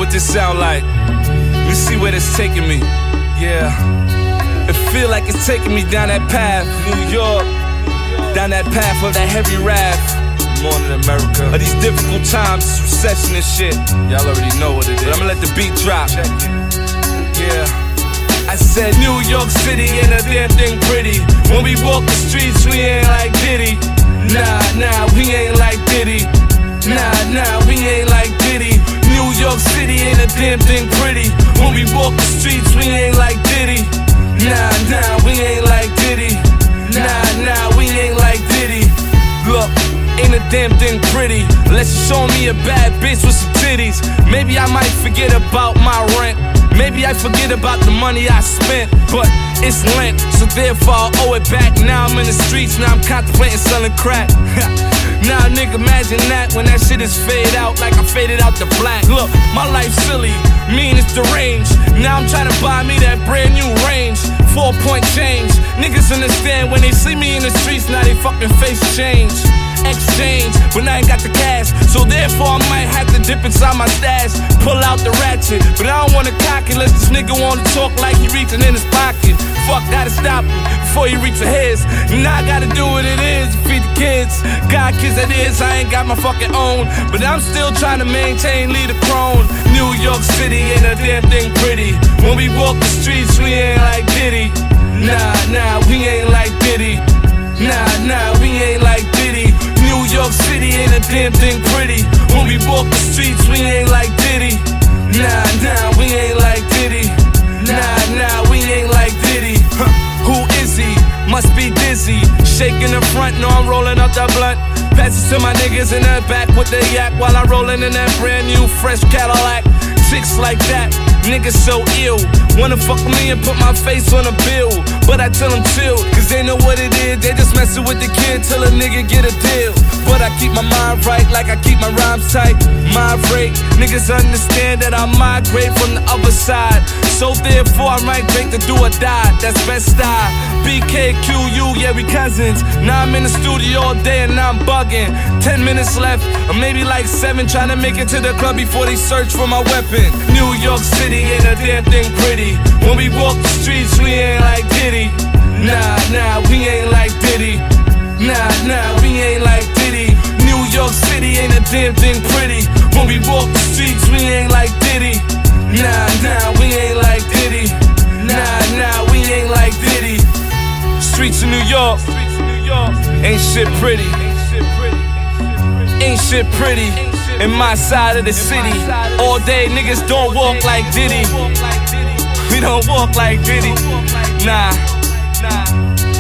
what this sound like. Let me see where this taking me. Yeah. It feel like it's taking me down that path, New York. Down that path of that heavy wrath. Morning America. Of these difficult times, this recession and shit. Y'all already know what it is. But I'ma let the beat drop. Check it. Yeah. I said New York City ain't a damn thing pretty. When we walk the streets, we ain't like Diddy. Nah, we ain't like Diddy. Nah, we ain't like Diddy. New York City ain't a damn thing pretty. When we walk the streets, we ain't like Diddy. Nah, we ain't like Diddy. Nah, we ain't like Diddy. Look, ain't a damn thing pretty unless you show me a bad bitch with some titties. Maybe I might forget about my rent. Maybe I forget about the money I spent. But it's Lent, so therefore I owe it back. Now I'm in the streets, now I'm contemplating selling crack. Now nigga, imagine that when that shit is fade out like I faded out the black. Look, my life's silly, mean it's deranged. Now I'm trying to buy me that brand new range. 4-point change. Niggas understand when they see me in the streets, now they fucking face change. Exchange, but I ain't got the cash, so therefore I might have to dip inside my stash, pull out the ratchet, but I don't wanna cock it unless this nigga wanna talk like he reaching in his pocket. Fuck, gotta stop him before he reach for his. Now I gotta do what it is to feed the kids. Got kids that is, I ain't got my fucking own, but I'm still trying to maintain, lead a crone. New York City ain't a damn thing pretty. When we walk the streets, we ain't like Diddy. Nah, we ain't like Diddy. Nah, we ain't like Diddy. New York City ain't a damn thing pretty. When we walk the streets, we ain't like Diddy. Nah, we ain't like Diddy. Nah, we ain't like Diddy. Who is he? Must be dizzy. Shaking the front, no, I'm rolling up that blunt. Pass it to my niggas in the back with the yak while I rollin' in that brand new fresh Cadillac. Chicks like that, niggas so ill. Wanna fuck with me and put my face on a bill, but I tell them chill, cause they know what it is. They just messin' with the kid till a nigga get a deal. But I keep my mind right like I keep my rhymes tight. Migrate, niggas understand that I migrate from the other side. So therefore I migrate to do or die, that's best style. BKQU, yeah, we cousins. Now I'm in the studio all day and now I'm bugging. 10 minutes left, or maybe like 7, trying to make it to the club before they search for my weapon. New York City ain't a damn thing pretty. When we walk the streets, we ain't like Diddy. Nah, we ain't like Diddy. Nah, we ain't like Diddy. New York City ain't a damn thing pretty. When we walk the streets, we ain't like Diddy. Nah, we ain't like Diddy. Nah, we ain't like Diddy. Streets of New York ain't shit pretty. Ain't shit pretty. In my side of the city, all day niggas don't walk like Diddy. We don't walk like Diddy. Nah.